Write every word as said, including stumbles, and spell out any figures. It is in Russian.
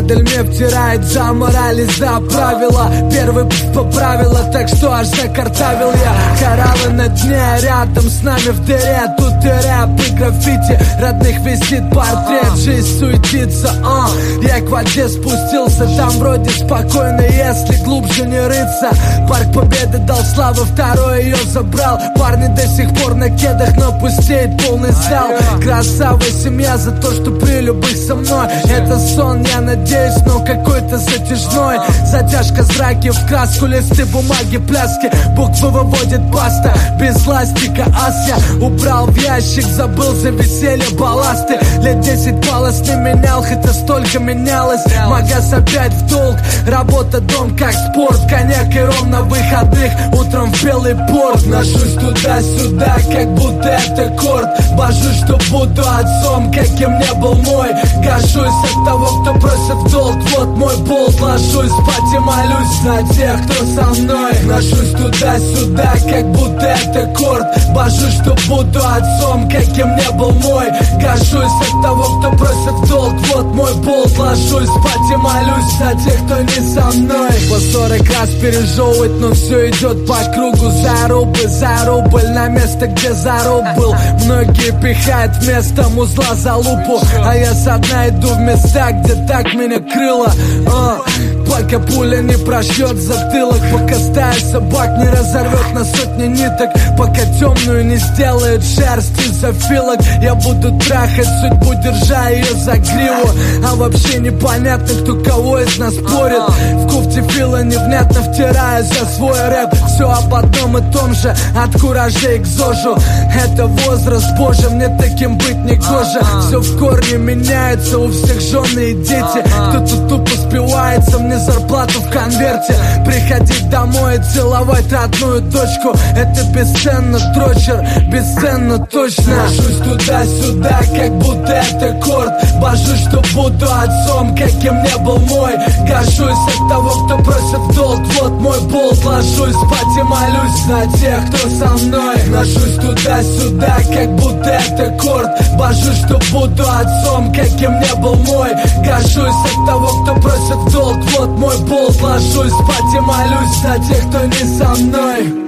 Адель мне втирает за мораль и за правила. Первый по правилам, так что аж закартавил я. Кораллы на дне, рядом с нами в дыре. Тут и рэп, и граффити, родных висит портрет. Жизнь суетится, а я к воде спустился. Там вроде спокойно, если глубже не рыться. Парк Победы дал славу, второй ее забрал. Парни до сих пор на кедах, но пустеет полный зал. Красавая семья за то, что при любых со мной. Это сон, я надеюсь, но какой-то затяжной. Затяжка зраки в краску, листы бумаги, пляски. Буквы выводит паста, без ластика. Ас я убрал в ящик, забыл за веселье балласты. Лет десять баллас не менял, хотя столько менялось. Магаз опять в долг, работа, дом как спорт. Коньяк и ром на выходных, утром в белый порт. Ношусь туда-сюда, как будто это корт. Божусь, что буду отцом, каким не был мой. Гожусь от того, кто просит в долг. Вот мой болт, ложусь спать и молюсь на тех, кто со мной. Ношусь туда-сюда, как будто это корт. Божусь, что буду отцом, каким не был мой. Гожусь от того, кто просит в долг. Вот мой болт, ложусь спать и молюсь на тех, кто не со мной. По сорок раз пережевывать, но все идет по кругу. За рубль, за рубль, на место, где заруб был. Многие пихают вместо музла за лупу, а я со дна иду в места, где так меня крыло. а, Пока пуля не прошьет затылок, пока стая собак не разорвет на сотни ниток, пока темную не сделает шерсть из-за филок. Я буду трахать судьбу, держа ее за гриву. А вообще непонятно, кто кого из нас спорит. В куфте фила невнятно втирая за свой рэп. Все об одном и том же, от куражей к зожу. Это возраст божий, мне таким быть не гоже. Все в корне меняется, у всех жены и дети. Кто-то тупо спивается, мне зарплату в конверте. Приходить домой и целовать родную дочку. Это бесценно, дрочер, бесценно точно. Ношусь туда-сюда, как будто это корт. Божусь, что буду отцом, каким не был мой. Гожусь от того, кто просит в долг. Вот мой болт, ложусь спать и молюсь на тех, кто со мной. Ношусь туда-сюда, как будто это корт. Божусь, что буду отцом, каким не был мой. Гожусь от того, кто просит в долг. Вот мой болт, ложусь спать и молюсь на тех, кто не со мной.